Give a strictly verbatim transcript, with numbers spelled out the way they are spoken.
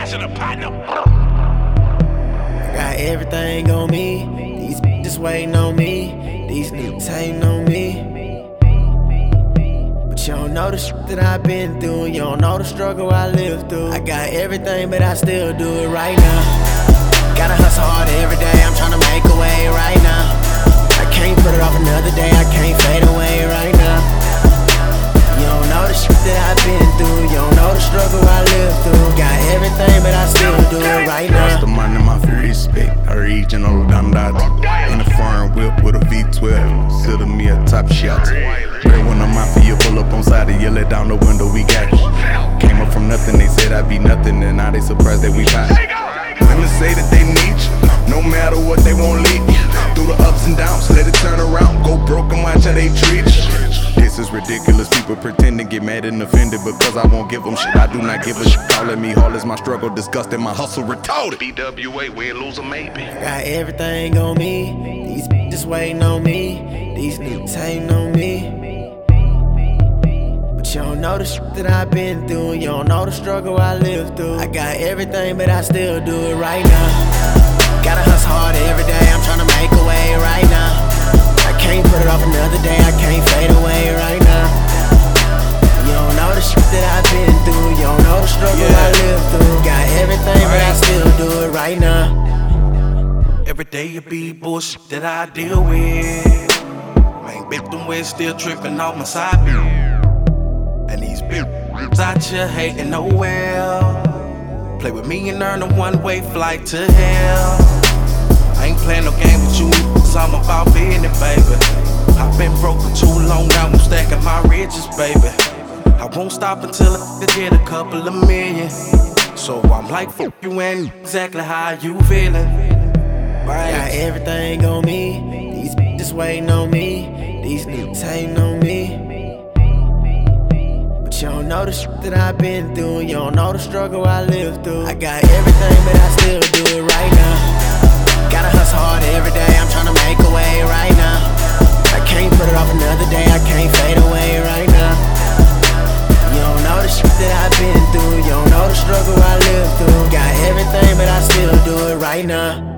passing a partner. I got everything on me. These bitches waiting on me. These niggas hating on me. But you don't know the shit that I've been through. You don't know the struggle I lived through. I got everything, but I still do it right now. Gotta hustle hard every day. I'm tryna make a way right now. I can't put it off another day. I can't fade away right now. You don't know the shit that I've been through. You don't know the struggle I lived through. Got everything, but I still do it right now. Lost the money, my respect. Original Dandad. In a foreign whip with a V twelve. Sit me a top shot. Red when I'm out for you, pull up on side and yell it down the window. We got you. Came up from nothing, they said I'd be nothing, and now they surprised that we hot. Women say that they need you, no matter what they won't leave you. Through the ups and downs, let it turn around. Go broke and watch how they treat you. This is ridiculous, people pretend to get mad and offended because I won't give them shit. I do not give a shit, calling me heartless, my struggle disgusting, my hustle retarded. B W A, win, lose, or maybe. I got everything on me. These bitches waiting on me. These niggas hating on me. But you don't know the shit that I've been through. You don't know the struggle I lived through. I got everything, but I still do it right now. Gotta hustle hard every day. I'm tryna make a way right now. I can't put it off another day. I can't fade away right now. You don't know the shit that I've been through. You don't know the struggle yeah. I lived through. Got everything, but I still do it right now. Every day it be bullshit that I deal with. Man, bitch, them ways still tripping off my side. And these bitches out here hating no well. Play with me and earn a one-way flight to hell. I ain't playing no game with you, cause I'm about business, baby. I've been broke for too long now, I'm stacking my riches, baby. I won't stop until I get a couple of million. So I'm like, fuck you and exactly how you feeling. Right. Got everything on me. These bitches waiting on me. These niggas hating on me. But you don't know the shit that I've been through. You don't know the struggle I lived through. I got everything, but I still do it right now. Gotta hustle hard every day. I'm tryna make a way right now. I can't put it off another day. I can't fade away right now. You don't know the shit that I've been through. You don't know the struggle I lived through. Got everything, but I still do it right now.